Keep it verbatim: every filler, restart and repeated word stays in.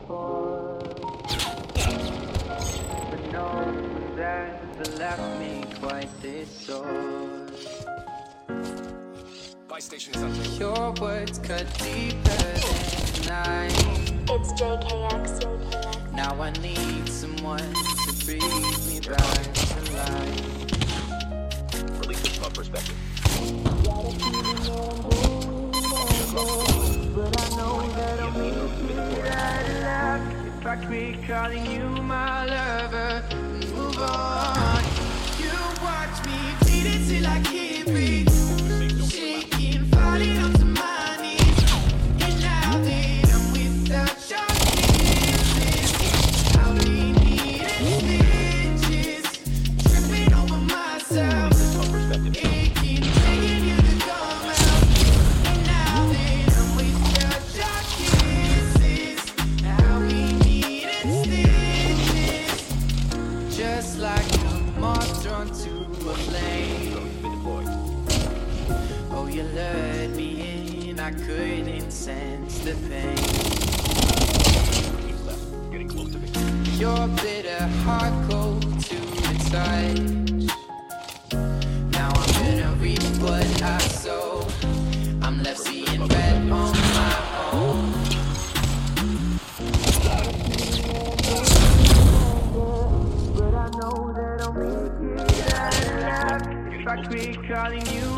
before, but no one's ever left me quite this sore. Buy station is under. Your words cut deeper than knife. It's J K X. Now I need someone to breathe me back to life. Release the pump perspective. But I know that I'm out of luck if I quit calling you my lover and move on. You watch me bleed till I can't breathe, shaking, falling onto my knees. And now that I'm without your kisses, I'll be needing stitches, tripping over myself, Pump perspective. aching, begging you to come out. And now that I'm without your kisses, I'll be needing stitches, just like a moth drawn to a flame. Drone's been deployed. Oh, you lured me in, I couldn't sense the pain. Keep left. Getting close to victory. Your bitter heart cold to the touch. Now I'm gonna reap what I sow. I'm left seeing red on my own. But I know that I'll make it out of luck if I quit calling you